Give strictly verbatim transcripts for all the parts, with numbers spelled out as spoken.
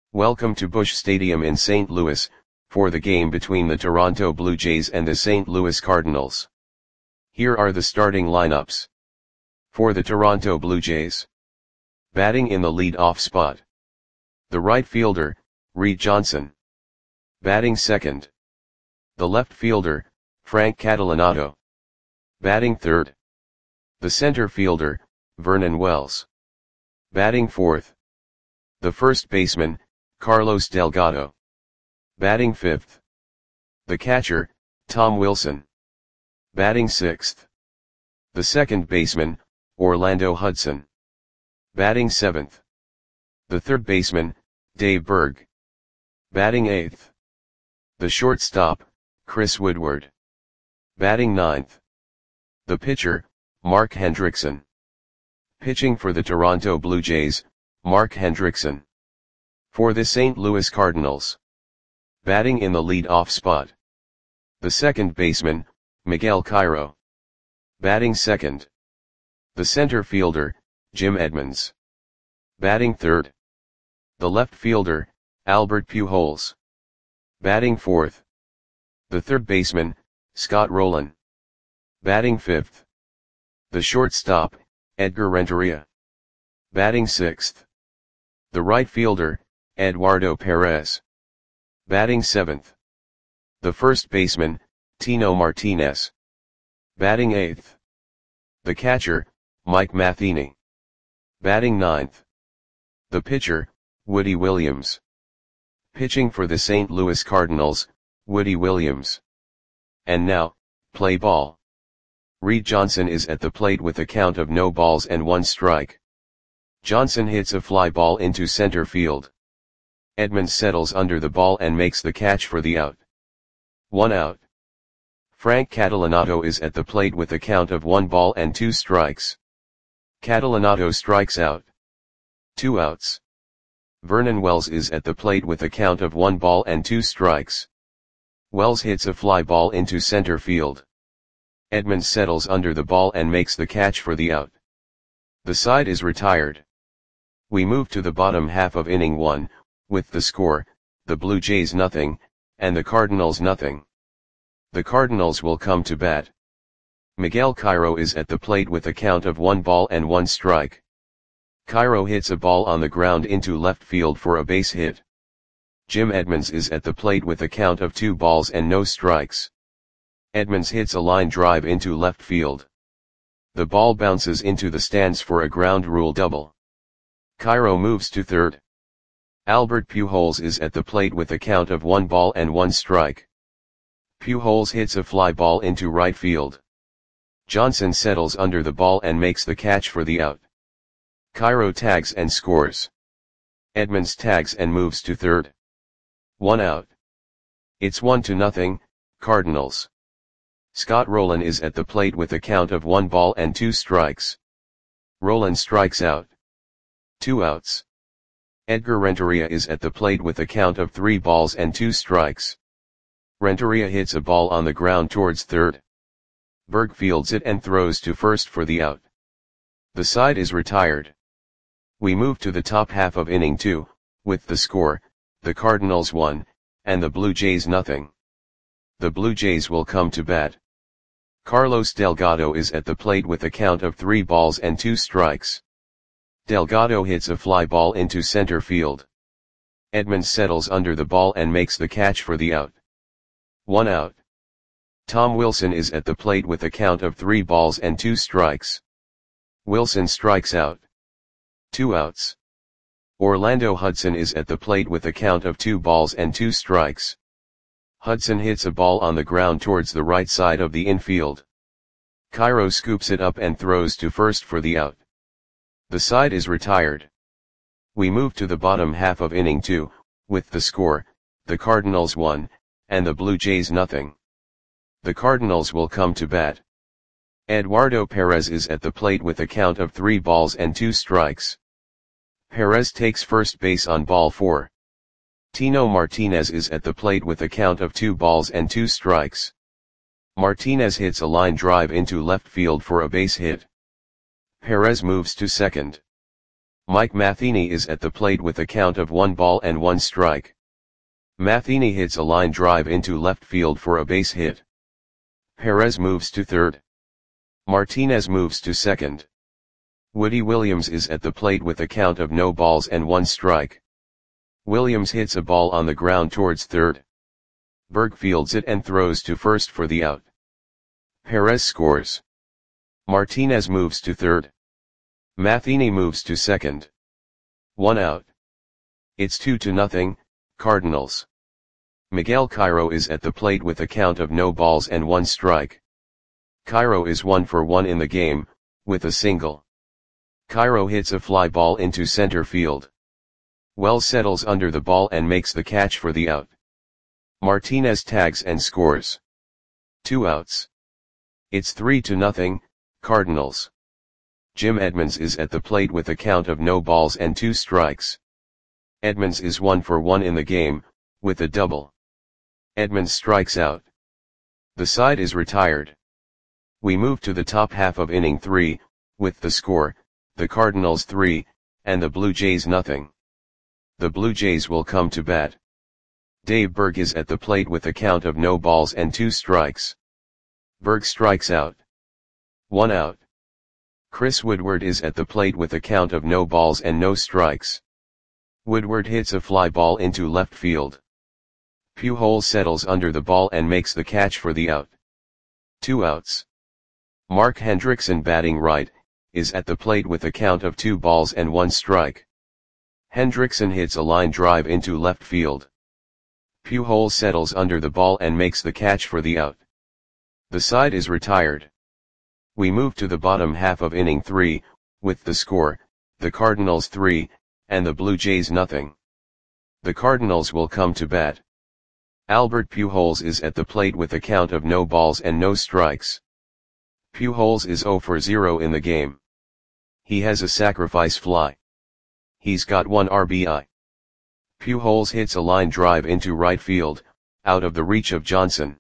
Welcome to Busch Stadium in Saint Louis, for the game between the Toronto Blue Jays and the Saint Louis Cardinals. Here are the starting lineups. For the Toronto Blue Jays. Batting in the lead-off spot. The right fielder, Reed Johnson. Batting second. The left fielder, Frank Catalanotto. Batting third. The center fielder, Vernon Wells. Batting fourth. The first baseman, Carlos Delgado. Batting fifth. The catcher, Tom Wilson. Batting sixth. The second baseman, Orlando Hudson. Batting seventh. The third baseman, Dave Berg. Batting eighth. The shortstop, Chris Woodward. Batting ninth. The pitcher, Mark Hendrickson. Pitching for the Toronto Blue Jays, Mark Hendrickson. For the Saint Louis Cardinals. Batting in the lead-off spot. The second baseman, Miguel Cairo. Batting second. The center fielder, Jim Edmonds. Batting third. The left fielder, Albert Pujols. Batting fourth. The third baseman, Scott Rolen. Batting fifth. The shortstop, Edgar Renteria. Batting sixth. The right fielder, Eduardo Perez. Batting seventh. The first baseman, Tino Martinez. Batting eighth. The catcher, Mike Matheny. Batting ninth. The pitcher, Woody Williams. Pitching for the Saint Louis Cardinals, Woody Williams. And now, play ball. Reed Johnson is at the plate with a count of no balls and one strike. Johnson hits a fly ball into center field. Edmonds settles under the ball and makes the catch for the out. One out. Frank Catalanotto is at the plate with a count of one ball and two strikes. Catalanotto strikes out. Two outs. Vernon Wells is at the plate with a count of one ball and two strikes. Wells hits a fly ball into center field. Edmonds settles under the ball and makes the catch for the out. The side is retired. We move to the bottom half of inning one, with the score, the Blue Jays nothing, and the Cardinals nothing. The Cardinals will come to bat. Miguel Cairo is at the plate with a count of one ball and one strike. Cairo hits a ball on the ground into left field for a base hit. Jim Edmonds is at the plate with a count of two balls and no strikes. Edmonds hits a line drive into left field. The ball bounces into the stands for a ground rule double. Cairo moves to third. Albert Pujols is at the plate with a count of one ball and one strike. Pujols hits a fly ball into right field. Johnson settles under the ball and makes the catch for the out. Cairo tags and scores. Edmonds tags and moves to third. One out. It's one to nothing, Cardinals. Scott Rolen is at the plate with a count of one ball and two strikes. Rolen strikes out. Two outs. Edgar Renteria is at the plate with a count of three balls and two strikes. Renteria hits a ball on the ground towards third. Berg fields it and throws to first for the out. The side is retired. We move to the top half of inning two, with the score, the Cardinals one, and the Blue Jays nothing. The Blue Jays will come to bat. Carlos Delgado is at the plate with a count of three balls and two strikes. Delgado hits a fly ball into center field. Edmonds settles under the ball and makes the catch for the out. One out. Tom Wilson is at the plate with a count of three balls and two strikes. Wilson strikes out. Two outs. Orlando Hudson is at the plate with a count of two balls and two strikes. Hudson hits a ball on the ground towards the right side of the infield. Cairo scoops it up and throws to first for the out. The side is retired. We move to the bottom half of inning two, with the score, the Cardinals one, and the Blue Jays nothing. The Cardinals will come to bat. Eduardo Perez is at the plate with a count of three balls and two strikes. Perez takes first base on ball four. Tino Martinez is at the plate with a count of two balls and two strikes. Martinez hits a line drive into left field for a base hit. Perez moves to second. Mike Matheny is at the plate with a count of one ball and one strike. Matheny hits a line drive into left field for a base hit. Perez moves to third. Martinez moves to second. Woody Williams is at the plate with a count of no balls and one strike. Williams hits a ball on the ground towards third. Berg fields it and throws to first for the out. Perez scores. Martinez moves to third. Matheny moves to second. One out. It's two to nothing, Cardinals. Miguel Cairo is at the plate with a count of no balls and one strike. Cairo is one for one in the game, with a single. Cairo hits a fly ball into center field. Wells settles under the ball and makes the catch for the out. Martinez tags and scores. Two outs. It's three to nothing, Cardinals. Jim Edmonds is at the plate with a count of no balls and two strikes. Edmonds is one for one in the game, with a double. Edmonds strikes out. The side is retired. We move to the top half of inning three, with the score, the Cardinals three, and the Blue Jays nothing. The Blue Jays will come to bat. Dave Berg is at the plate with a count of no balls and two strikes. Berg strikes out. One out. Chris Woodward is at the plate with a count of no balls and no strikes. Woodward hits a fly ball into left field. Pujols settles under the ball and makes the catch for the out. Two outs. Mark Hendrickson, batting right, is at the plate with a count of two balls and one strike. Hendrickson hits a line drive into left field. Pujols settles under the ball and makes the catch for the out. The side is retired. We move to the bottom half of inning three, with the score, the Cardinals three, and the Blue Jays nothing. The Cardinals will come to bat. Albert Pujols is at the plate with a count of no balls and no strikes. Pujols is zero for zero in the game. He has a sacrifice fly. He's got one R B I. Pujols hits a line drive into right field, out of the reach of Johnson.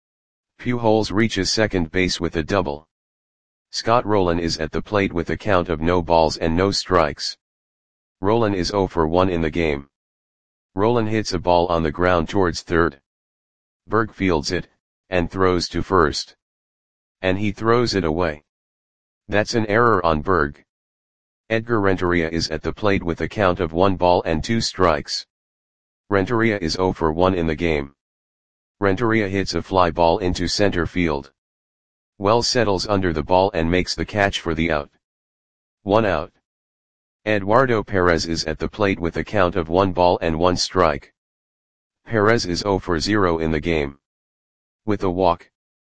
Pujols reaches second base with a double. Scott Rolen is at the plate with a count of no balls and no strikes. Rolen is zero for one in the game. Rolen hits a ball on the ground towards third. Berg fields it, and throws to first. And he throws it away. That's an error on Berg. Edgar Renteria is at the plate with a count of one ball and two strikes. Renteria is zero for one in the game. Renteria hits a fly ball into center field. Wells settles under the ball and makes the catch for the out. One out. Eduardo Perez is at the plate with a count of one ball and one strike. Perez is zero for zero in the game. With a walk.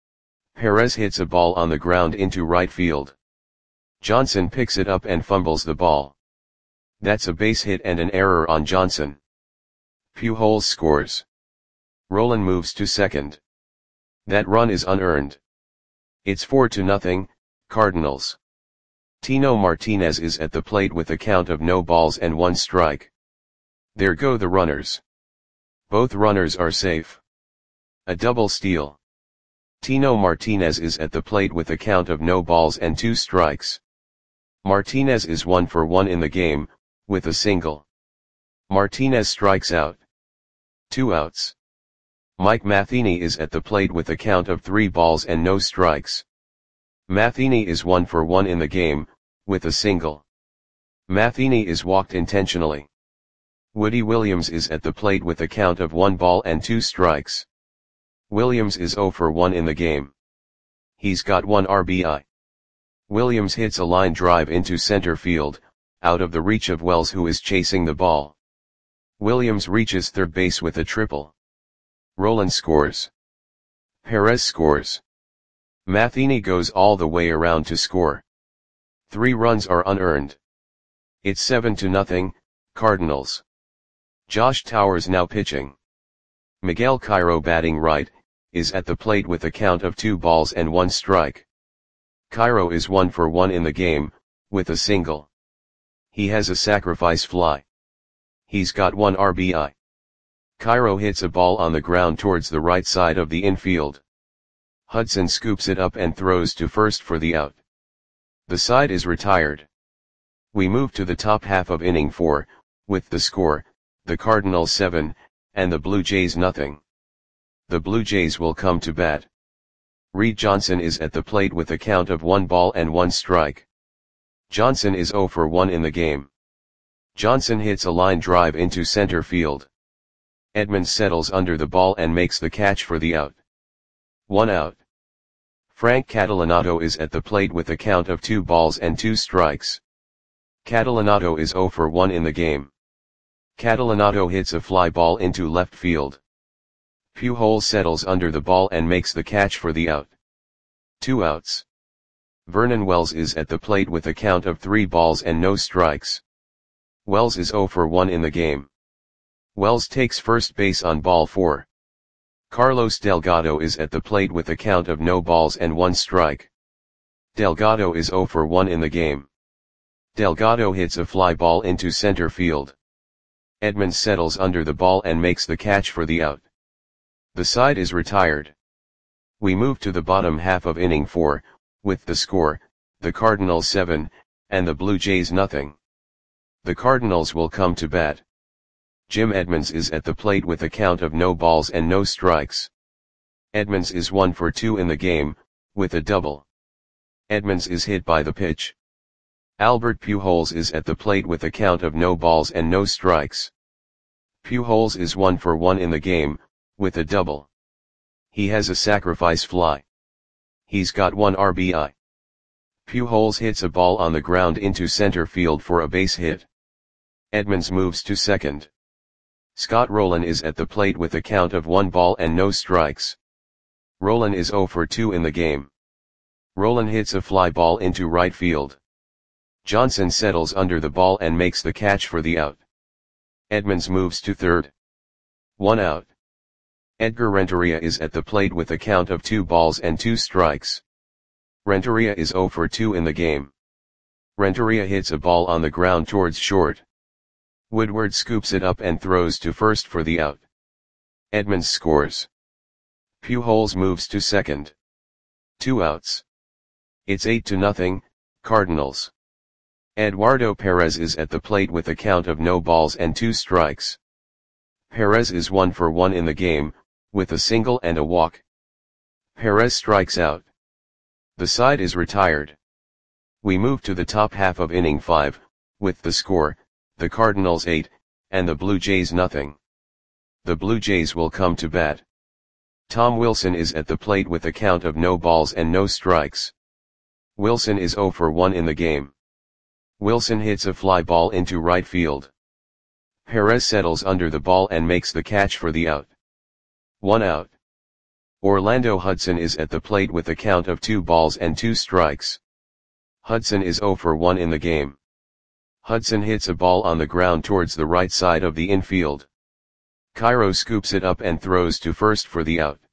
Perez hits a ball on the ground into right field. Johnson picks it up and fumbles the ball. That's a base hit and an error on Johnson. Pujols scores. Rolen moves to second. That run is unearned. It's four to nothing, Cardinals. Tino Martinez is at the plate with a count of no balls and one strike. There go the runners. Both runners are safe. A double steal. Tino Martinez is at the plate with a count of no balls and two strikes. Martinez is one for one in the game, with a single. Martinez strikes out. Two outs. Mike Matheny is at the plate with a count of three balls and no strikes. Matheny is one for one in the game, with a single. Matheny is walked intentionally. Woody Williams is at the plate with a count of one ball and two strikes. Williams is zero for one in the game. He's got one R B I. Williams hits a line drive into center field, out of the reach of Wells, who is chasing the ball. Williams reaches third base with a triple. Rolen scores. Perez scores. Matheny goes all the way around to score. Three runs are unearned. It's seven to nothing, Cardinals. Josh Towers now pitching. Miguel Cairo, batting right, is at the plate with a count of two balls and one strike. Cairo is one for one in the game, with a single. He has a sacrifice fly. He's got one R B I. Cairo hits a ball on the ground towards the right side of the infield. Hudson scoops it up and throws to first for the out. The side is retired. We move to the top half of inning four, with the score, the Cardinals seven, and the Blue Jays nothing. The Blue Jays will come to bat. Reed Johnson is at the plate with a count of one ball and one strike. Johnson is zero for one in the game. Johnson hits a line drive into center field. Edmonds settles under the ball and makes the catch for the out. One out. Frank Catalanotto is at the plate with a count of two balls and two strikes. Catalanotto is zero for one in the game. Catalanotto hits a fly ball into left field. Pujols settles under the ball and makes the catch for the out. Two outs. Vernon Wells is at the plate with a count of three balls and no strikes. Wells is zero for one in the game. Wells takes first base on ball four. Carlos Delgado is at the plate with a count of no balls and one strike. Delgado is zero for one in the game. Delgado hits a fly ball into center field. Edmonds settles under the ball and makes the catch for the out. The side is retired. We move to the bottom half of inning four, with the score, the Cardinals seven, and the Blue Jays nothing. The Cardinals will come to bat. Jim Edmonds is at the plate with a count of no balls and no strikes. Edmonds is one for two in the game, with a double. Edmonds is hit by the pitch. Albert Pujols is at the plate with a count of no balls and no strikes. Pujols is one for one in the game, with a double. He has a sacrifice fly. He's got one R B I. Pujols hits a ball on the ground into center field for a base hit. Edmonds moves to second. Scott Rolen is at the plate with a count of one ball and no strikes. Rolen is zero for two in the game. Rolen hits a fly ball into right field. Johnson settles under the ball and makes the catch for the out. Edmonds moves to third. One out. Edgar Renteria is at the plate with a count of two balls and two strikes. Renteria is zero for two in the game. Renteria hits a ball on the ground towards short. Woodward scoops it up and throws to first for the out. Edmonds scores. Pujols moves to second. Two outs. It's eight to nothing, Cardinals. Eduardo Perez is at the plate with a count of no balls and two strikes. Perez is one for one in the game, with a single and a walk. Perez strikes out. The side is retired. We move to the top half of inning five, with the score, the Cardinals eight, and the Blue Jays nothing. The Blue Jays will come to bat. Tom Wilson is at the plate with a count of no balls and no strikes. Wilson is zero for one in the game. Wilson hits a fly ball into right field. Perez settles under the ball and makes the catch for the out. One out. Orlando Hudson is at the plate with a count of two balls and two strikes. Hudson is zero for one in the game. Hudson hits a ball on the ground towards the right side of the infield. Cairo scoops it up and throws to first for the out.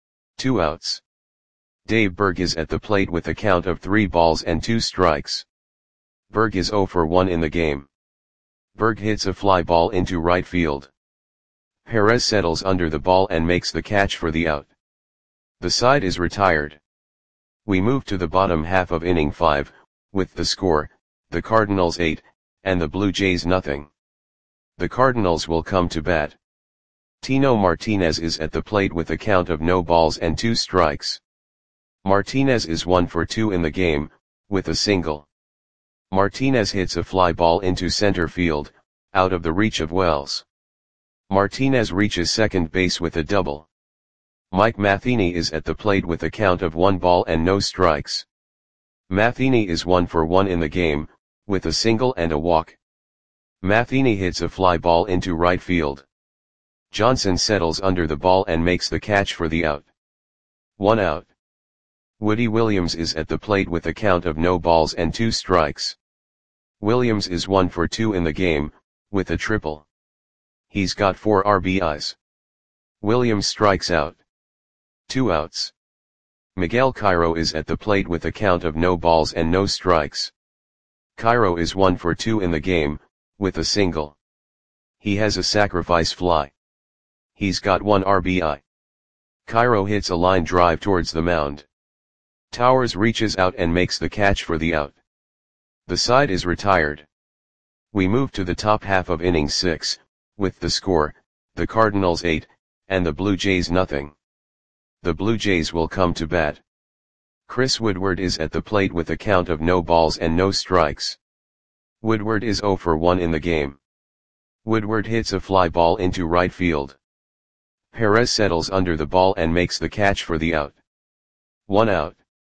Two outs. Dave Berg is at the plate with a count of three balls and two strikes. Berg is zero for one in the game. Berg hits a fly ball into right field. Perez settles under the ball and makes the catch for the out. The side is retired. We move to the bottom half of inning five, with the score, the Cardinals eight, and the Blue Jays nothing. The Cardinals will come to bat. Tino Martinez is at the plate with a count of no balls and two strikes. Martinez is one for two in the game, with a single. Martinez hits a fly ball into center field, out of the reach of Wells. Martinez reaches second base with a double. Mike Matheny is at the plate with a count of one ball and no strikes. Matheny is one for one in the game, with a single and a walk. Matheny hits a fly ball into right field. Johnson settles under the ball and makes the catch for the out. One out. Woody Williams is at the plate with a count of no balls and two strikes. Williams is one for two in the game, with a triple. He's got four R B Is. Williams strikes out. Two outs. Miguel Cairo is at the plate with a count of no balls and no strikes. Cairo is one for two in the game, with a single. He has a sacrifice fly. He's got one R B I. Cairo hits a line drive towards the mound. Towers reaches out and makes the catch for the out. The side is retired. We move to the top half of inning six, with the score, the Cardinals eight, and the Blue Jays nothing. The Blue Jays will come to bat. Chris Woodward is at the plate with a count of no balls and no strikes. Woodward is zero for one in the game. Woodward hits a fly ball into right field. Perez settles under the ball and makes the catch for the out. One out.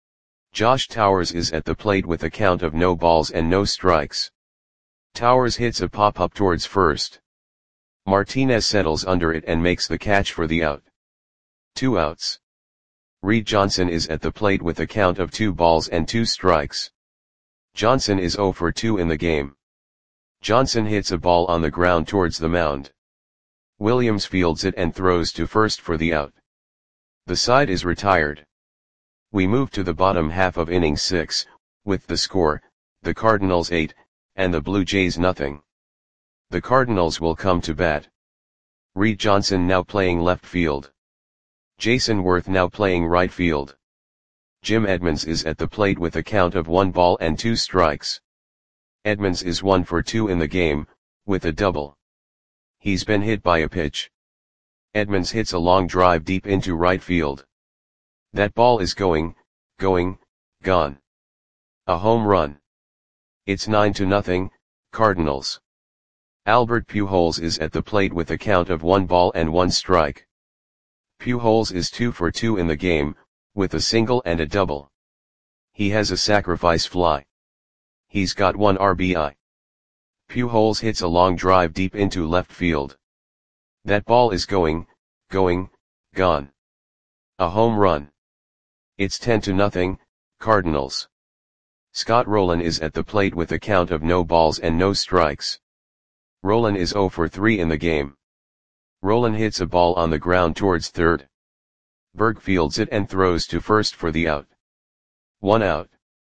Josh Towers is at the plate with a count of no balls and no strikes. Towers hits a pop-up towards first. Martinez settles under it and makes the catch for the out. Two outs. Reed Johnson is at the plate with a count of two balls and two strikes. Johnson is zero for two in the game. Johnson hits a ball on the ground towards the mound. Williams fields it and throws to first for the out. The side is retired. We move to the bottom half of inning six, with the score, the Cardinals eight, and the Blue Jays nothing. The Cardinals will come to bat. Reed Johnson now playing left field. Jason Worth now playing right field. Jim Edmonds is at the plate with a count of one ball and two strikes. Edmonds is one for two in the game, with a double. He's been hit by a pitch. Edmonds hits a long drive deep into right field. That ball is going, going, gone. A home run. It's nine to nothing, Cardinals. Albert Pujols is at the plate with a count of one ball and one strike. Pujols is two for two in the game, with a single and a double. He has a sacrifice fly. He's got one R B I. Pujols hits a long drive deep into left field. That ball is going, going, gone. A home run. It's ten to nothing, Cardinals. Scott Rolen is at the plate with a count of no balls and no strikes. Rolen is zero for three in the game. Rolen hits a ball on the ground towards third. Berg fields it and throws to first for the out. One out.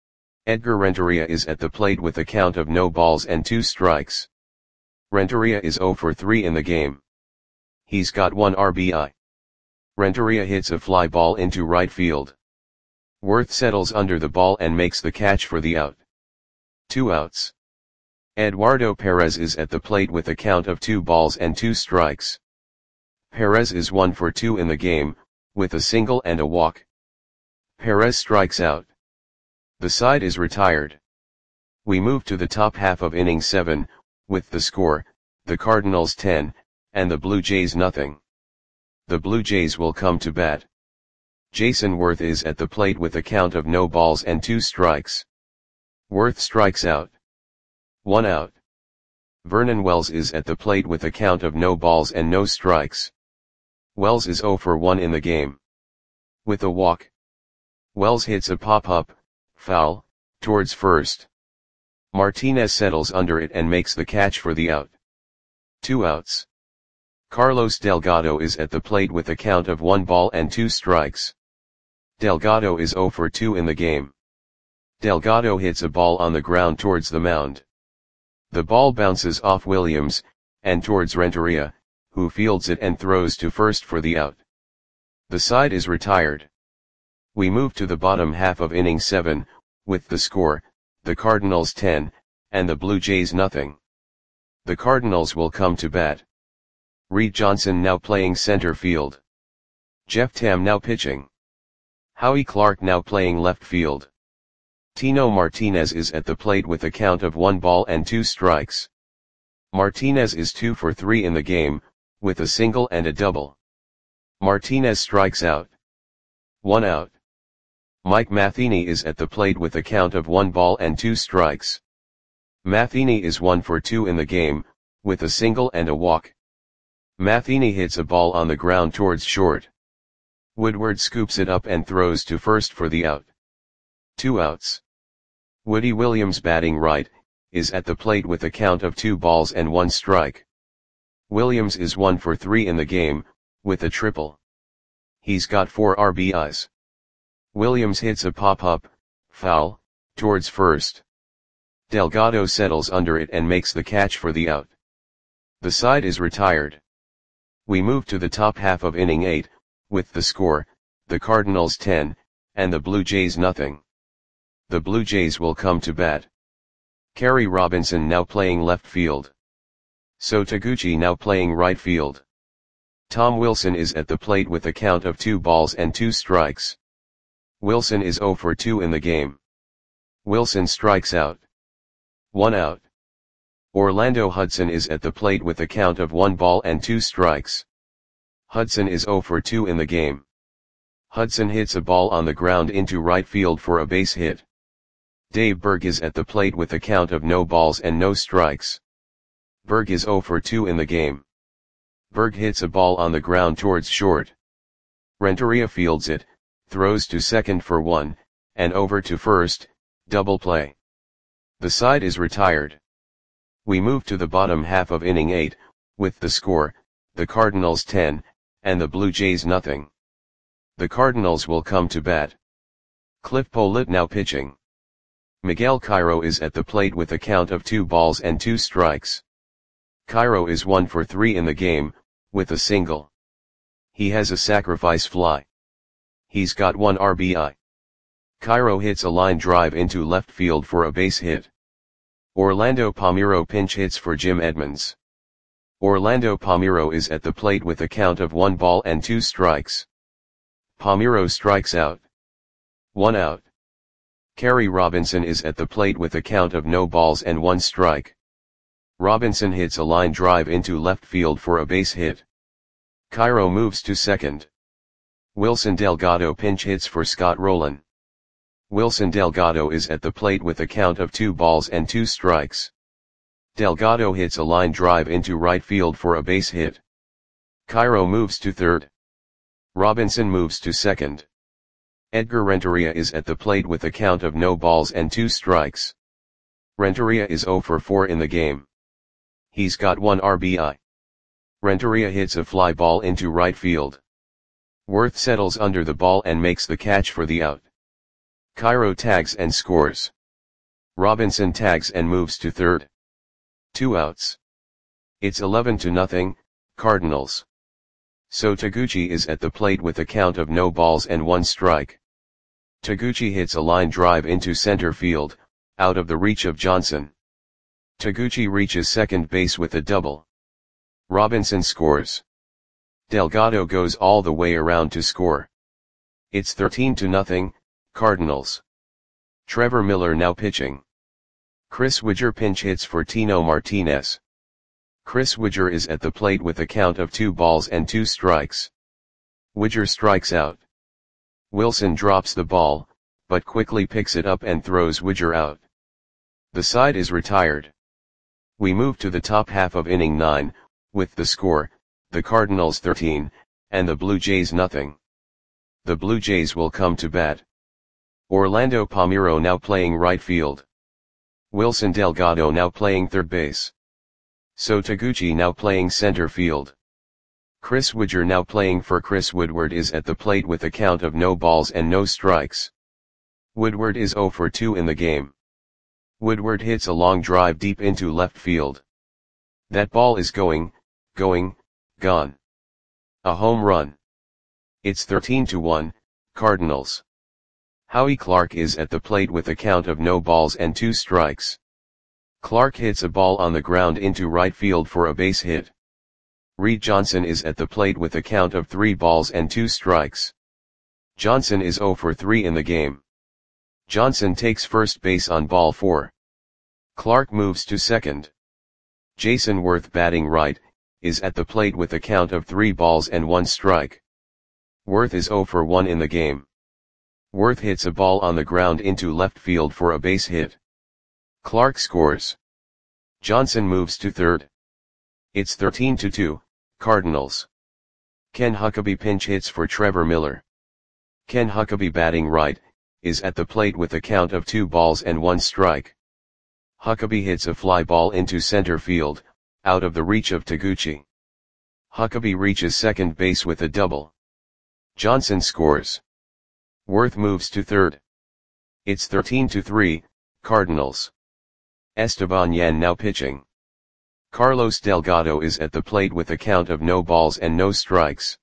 Edgar Renteria is at the plate with a count of no balls and two strikes. Renteria is zero for three in the game. He's got one R B I. Renteria hits a fly ball into right field. Worth settles under the ball and makes the catch for the out. Two outs. Eduardo Perez is at the plate with a count of two balls and two strikes. Perez is one for two in the game, with a single and a walk. Perez strikes out. The side is retired. We move to the top half of inning seven, with the score, the Cardinals ten, and the Blue Jays nothing. The Blue Jays will come to bat. Jason Worth is at the plate with a count of no balls and two strikes. Worth strikes out. One out. Vernon Wells is at the plate with a count of no balls and no strikes. Wells is zero for one in the game. With a walk. Wells hits a pop-up, foul, towards first. Martinez settles under it and makes the catch for the out. Two outs. Carlos Delgado is at the plate with a count of one ball and two strikes. Delgado is zero for two in the game. Delgado hits a ball on the ground towards the mound. The ball bounces off Williams, and towards Renteria, who fields it and throws to first for the out. The side is retired. We move to the bottom half of inning seven, with the score, the Cardinals ten, and the Blue Jays nothing. The Cardinals will come to bat. Reed Johnson now playing center field. Jeff Tam now pitching. Howie Clark now playing left field. Tino Martinez is at the plate with a count of one ball and two strikes. Martinez is two for three in the game, with a single and a double. Martinez strikes out. One out. Mike Matheny is at the plate with a count of one ball and two strikes. Matheny is one for two in the game, with a single and a walk. Matheny hits a ball on the ground towards short. Woodward scoops it up and throws to first for the out. Two outs. Woody Williams batting right, is at the plate with a count of two balls and one strike. Williams is one for three in the game, with a triple. He's got four R B Is. Williams hits a pop-up, foul, towards first. Delgado settles under it and makes the catch for the out. The side is retired. We move to the top half of inning eight, with the score, the Cardinals ten, and the Blue Jays nothing. The Blue Jays will come to bat. Kerry Robinson now playing left field. So Taguchi now playing right field. Tom Wilson is at the plate with a count of two balls and two strikes. Wilson is zero for two in the game. Wilson strikes out. One out. Orlando Hudson is at the plate with a count of one ball and two strikes. Hudson is zero for two in the game. Hudson hits a ball on the ground into right field for a base hit. Dave Berg is at the plate with a count of no balls and no strikes. Berg is zero for two in the game. Berg hits a ball on the ground towards short. Renteria fields it, throws to second for one, and over to first, double play. The side is retired. We move to the bottom half of inning eight, with the score, the Cardinals ten, and the Blue Jays nothing. The Cardinals will come to bat. Cliff Pollitt now pitching. Miguel Cairo is at the plate with a count of two balls and two strikes. Cairo is one for three in the game, with a single. He has a sacrifice fly. He's got one R B I. Cairo hits a line drive into left field for a base hit. Orlando Palmeiro pinch hits for Jim Edmonds. Orlando Palmeiro is at the plate with a count of one ball and two strikes. Palmeiro strikes out. One out. Kerry Robinson is at the plate with a count of no balls and one strike. Robinson hits a line drive into left field for a base hit. Cairo moves to second. Wilson Delgado pinch hits for Scott Rowland. Wilson Delgado is at the plate with a count of two balls and two strikes. Delgado hits a line drive into right field for a base hit. Cairo moves to third. Robinson moves to second. Edgar Renteria is at the plate with a count of no balls and two strikes. Renteria is zero for four in the game. He's got one R B I. Renteria hits a fly ball into right field. Worth settles under the ball and makes the catch for the out. Cairo tags and scores. Robinson tags and moves to third. Two outs. It's eleven to nothing, Cardinals. So Taguchi is at the plate with a count of no balls and one strike. Taguchi hits a line drive into center field, out of the reach of Johnson. Taguchi reaches second base with a double. Robinson scores. Delgado goes all the way around to score. It's thirteen to nothing, Cardinals. Trevor Miller now pitching. Chris Widger pinch hits for Tino Martinez. Chris Widger is at the plate with a count of two balls and two strikes. Widger strikes out. Wilson drops the ball, but quickly picks it up and throws Widger out. The side is retired. We move to the top half of inning nine, with the score, the Cardinals thirteen, and the Blue Jays nothing. The Blue Jays will come to bat. Orlando Palmeiro now playing right field. Wilson Delgado now playing third base. So Taguchi now playing center field. Chris Widger now playing for Chris Woodward is at the plate with a count of no balls and no strikes. Woodward is zero for two in the game. Woodward hits a long drive deep into left field. That ball is going, going, gone. A home run. It's thirteen to one, Cardinals. Howie Clark is at the plate with a count of no balls and two strikes. Clark hits a ball on the ground into right field for a base hit. Reed Johnson is at the plate with a count of three balls and two strikes. Johnson is zero for three in the game. Johnson takes first base on ball four. Clark moves to second. Jason Worth batting right, is at the plate with a count of three balls and one strike. Worth is zero for one in the game. Worth hits a ball on the ground into left field for a base hit. Clark scores. Johnson moves to third. It's thirteen to two, Cardinals. Ken Huckabee pinch hits for Trevor Miller. Ken Huckabee batting right, is at the plate with a count of two balls and one strike. Huckabee hits a fly ball into center field, out of the reach of Taguchi. Huckabee reaches second base with a double. Johnson scores. Worth moves to third. It's thirteen to three, Cardinals. Esteban Yan now pitching. Carlos Delgado is at the plate with a count of no balls and no strikes.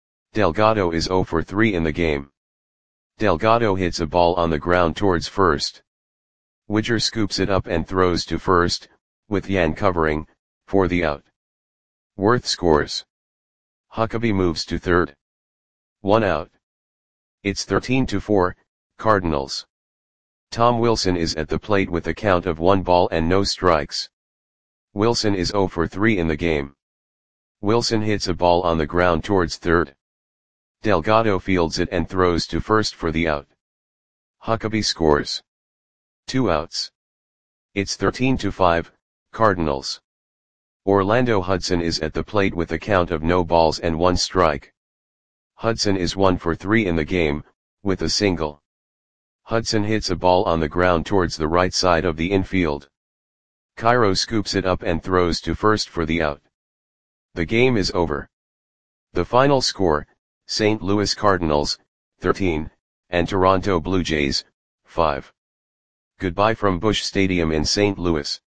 Delgado is zero for three in the game. Delgado hits a ball on the ground towards first. Widger scoops it up and throws to first, with Yan covering, for the out. Worth scores. Huckabee moves to third. One out. It's thirteen to four, Cardinals. Tom Wilson is at the plate with a count of one ball and no strikes. Wilson is zero for three in the game. Wilson hits a ball on the ground towards third. Delgado fields it and throws to first for the out. Huckabee scores. Two outs. It's thirteen to five, Cardinals. Orlando Hudson is at the plate with a count of no balls and one strike. Hudson is one for three in the game, with a single. Hudson hits a ball on the ground towards the right side of the infield. Cairo scoops it up and throws to first for the out. The game is over. The final score, Saint Louis Cardinals, thirteen, and Toronto Blue Jays, five. Goodbye from Busch Stadium in Saint Louis.